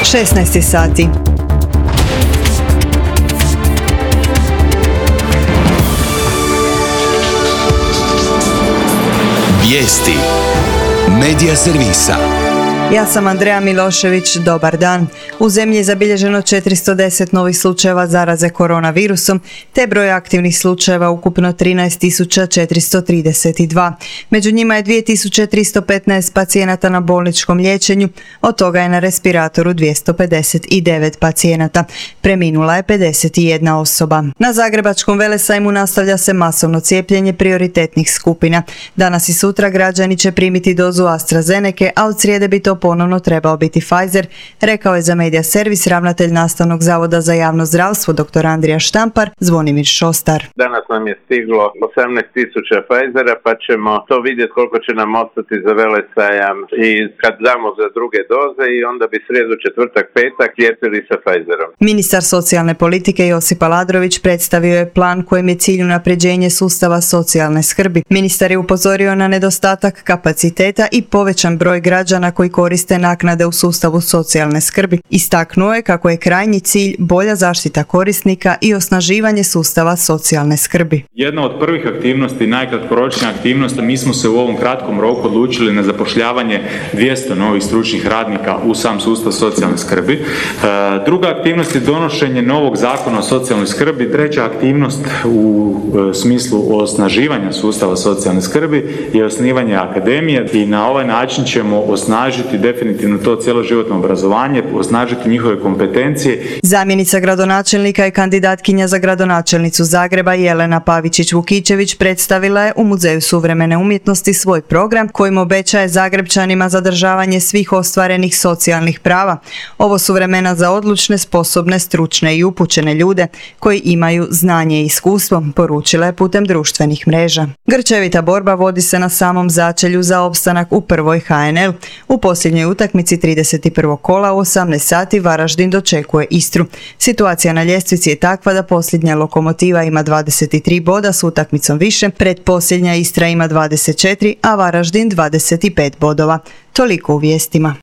16 sati. Vijesti Medija servisa. Ja sam Andreja Milošević, dobar dan. U zemlji je zabilježeno 410 novih slučajeva zaraze koronavirusom, te broj aktivnih slučajeva ukupno 13.432. Među njima je 2315 pacijenata na bolničkom liječenju, od toga je na respiratoru 259 pacijenata. Preminula je 51 osoba. Na Zagrebačkom velesajmu nastavlja se masovno cijepljenje prioritetnih skupina. Danas i sutra građani će primiti dozu AstraZeneke, a od srijede bi to ponovno trebao biti Pfizer, rekao je za Medija servis ravnatelj Nastavnog zavoda za javno zdravstvo dr. Andrija Štampar, Zvonimir Šostar. Danas nam je stiglo 18.000 Pfizera, pa ćemo to vidjeti koliko će nam ostati za velesajam i kad damo za druge doze i onda bi srijedu, četvrtak, petak cijepili sa Pfizerom. Ministar socijalne politike Josip Aladrović predstavio je plan kojem je cilj unapređenje sustava socijalne skrbi. Ministar je upozorio na nedostatak kapaciteta i povećan broj građana koji koriste naknade u sustavu socijalne skrbi. Istaknuo je kako je krajnji cilj bolja zaštita korisnika i osnaživanje sustava socijalne skrbi. Jedna od prvih aktivnosti, najkratkoročnija aktivnost, mi smo se u ovom kratkom roku odlučili na zapošljavanje 200 novih stručnih radnika u sam sustav socijalne skrbi. Druga aktivnost je donošenje novog zakona o socijalnoj skrbi. Treća aktivnost u smislu osnaživanja sustava socijalne skrbi je osnivanje akademije i na ovaj način ćemo osnažiti definitivno to cjeloživotno obrazovanje, osnažiti njihove kompetencije. Zamjenica gradonačelnika i kandidatkinja za gradonačelnicu Zagreba Jelena Pavičić-Vukičević predstavila je u Muzeju suvremene umjetnosti svoj program kojim obećaje Zagrebčanima zadržavanje svih ostvarenih socijalnih prava. Ovo su vremena za odlučne, sposobne, stručne i upućene ljude koji imaju znanje i iskustvo, poručila je putem društvenih mreža. Grčevita borba vodi se na samom začelju za opstanak u prvoj HNL. U posljednjoj utakmici 31. kola u 18 sati Varaždin dočekuje Istru. Situacija na ljestvici je takva da posljednja Lokomotiva ima 23 boda s utakmicom više, pretposljednja Istra ima 24, a Varaždin 25 bodova. Toliko u vijestima.